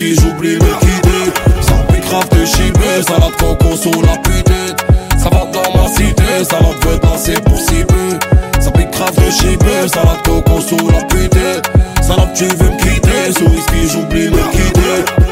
Si j'oublie me quitter, ça pique grave de chibé, salade coco sous la pute. Ça va dans ma cité, salade veut danser pour si peu. Ça pique grave de chibé, salade coco sous la pute. Salade tu veux me quitter, sous whisky j'oublie me quitter.